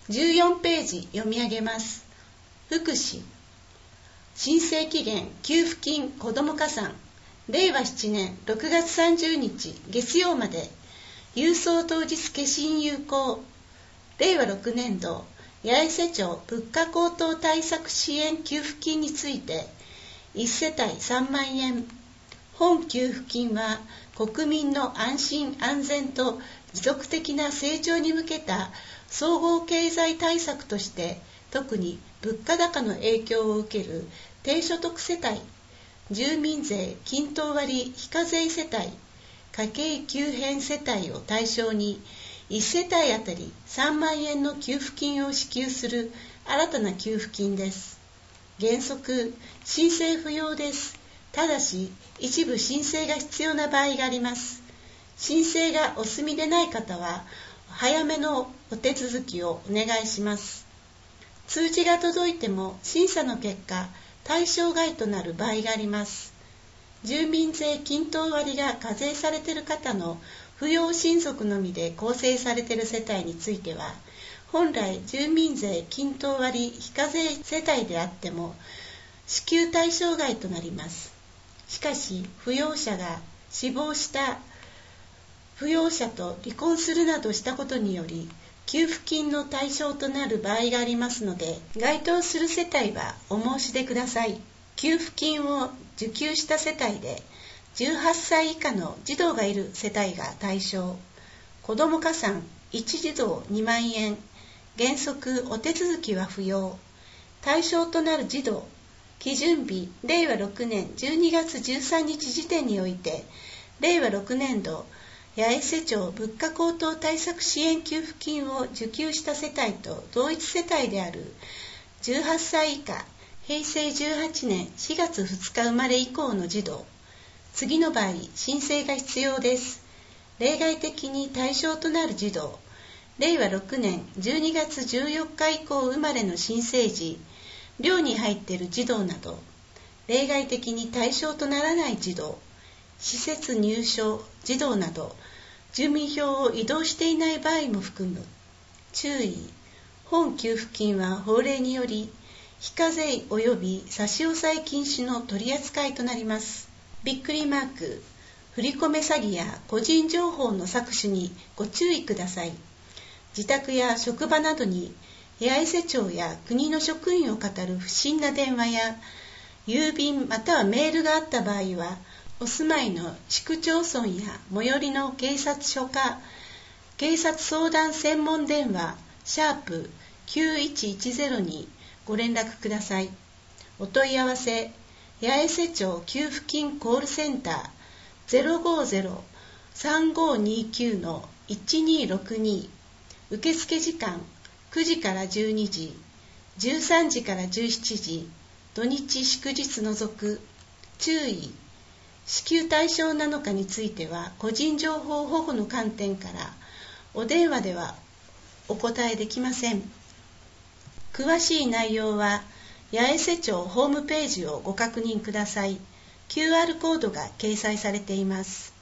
14ページ読み上げます。福祉。申請期限給付金子ども加算令和7年6月30日月曜まで。郵送当日消印有効。令和6年度八重瀬町物価高騰対策支援給付金について1世帯3万円。本給付金は国民の安心安全と持続的な成長に向けた総合経済対策として、特に物価高の影響を受ける低所得世帯、住民税均等割非課税世帯、家計急変世帯を対象に1世帯あたり3万円の給付金を支給する新たな給付金です。原則申請不要です。ただし一部申請が必要な場合があります。申請がお済みでない方は早めのお手続きをお願いします。通知が届いても審査の結果対象外となる場合があります。住民税均等割が課税されている方の扶養親族のみで構成されている世帯については、本来住民税均等割非課税世帯であっても支給対象外となります。しかし扶養者が死亡した扶養者と離婚するなどしたことにより給付金の対象となる場合がありますので、該当する世帯はお申し出ください。給付金を受給した世帯で18歳以下の児童がいる世帯が対象。子ども加算1児童2万円。原則お手続きは不要。対象となる児童基準日令和6年12月13日時点において、令和6年度八重瀬町物価高騰対策支援給付金を受給した世帯と同一世帯である18歳以下平成18年4月2日生まれ以降の児童、次の場合申請が必要です。例外的に対象となる児童、令和6年12月14日以降生まれの新生児、寮に入っている児童など、例外的に対象とならない児童、施設入所児童など、住民票を移動していない場合も含む。注意、本給付金は法令により非課税及び差し押さえ禁止の取り扱いとなります。びっくりマーク、振り込め詐欺や個人情報の搾取にご注意ください。自宅や職場などに八重瀬町や国の職員を語る不審な電話や郵便またはメールがあった場合は、お住まいの市区町村や最寄りの警察署か警察相談専門電話#9110にご連絡ください。お問い合わせ八重瀬町給付金コールセンター 050-3529-1262。受付時間9時から12時、13時から17時、土日祝日除く。注意、支給対象なのかについては個人情報保護の観点からお電話ではお答えできません。詳しい内容は八重瀬町ホームページをご確認ください。QR コードが掲載されています。